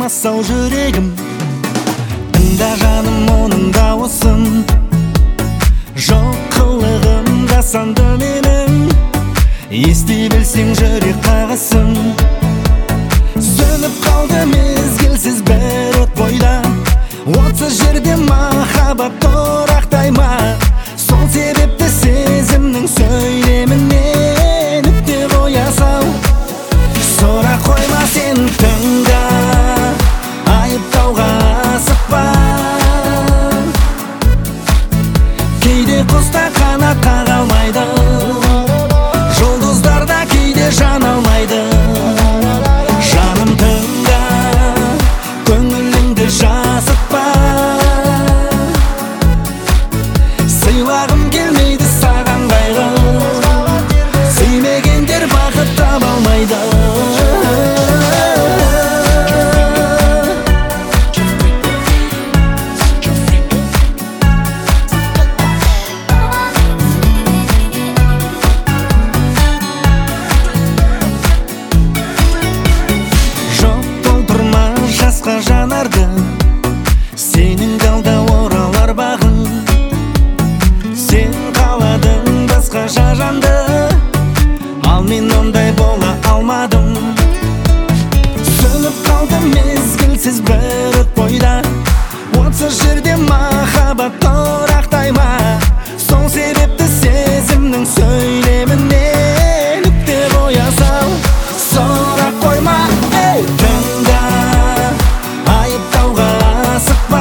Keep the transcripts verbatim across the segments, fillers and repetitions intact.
ау жүрегім. Тыңда жаным оның дауысын, жоқ қылығым жасанды менің. Ести білсең жүрек қағысын, сөніп қалды мезгілсіз бір от бойда. Отсыз жерде махаббат тұрақтай ма? Сол себепті сезімнің сөйлеміне нүкте қоя сал. Сұрақ қойма сен тыңда, айыптауға асықпа. Кейде құста қанат қаға алмайды, жұлдыздар да кейде жан алмайды. Жаным тыңда, көңіліңді жасытпа. Сыйлағым келмейді саған қайғы, сүймегендер бақыт таба алмайды. Жанарды сенің қалда оралар бағың, сен қаладың басқаша жанды, ал мен ондай бола алмадым. Сөніп қалды мезгілсіз бір от бойда, отсыз жерде махаббат тұрақтай ма? Сол себепті сезімнің сөйлеміне нүкте қоя сал. Сұрақ қойма, ей тыңда, айыптауға асықпа.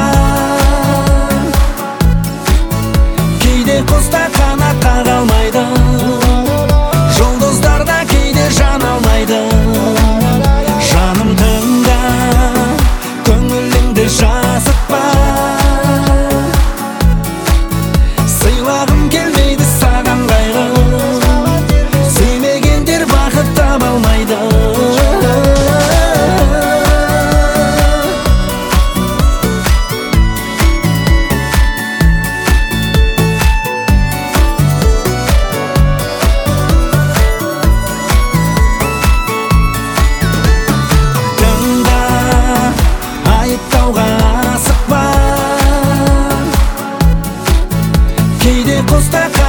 Кейде құста қанат қаға алмайды, жұлдыздар да кейде жан алмайды. Жаным тыңда, көңіліңді жасытпа. Сыйлағым келмейді саған қайғы, сүймегендер бақыт таба алмайды. Айыптауға асықпа. Кейде құста